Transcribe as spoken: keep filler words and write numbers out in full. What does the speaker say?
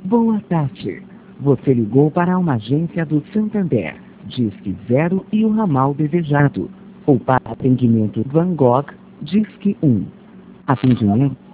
Boa tarde. Você ligou para uma agência do Santander, Disque zero e o ramal desejado. Ou para atendimento Van Gogh, Disque um. Atendimento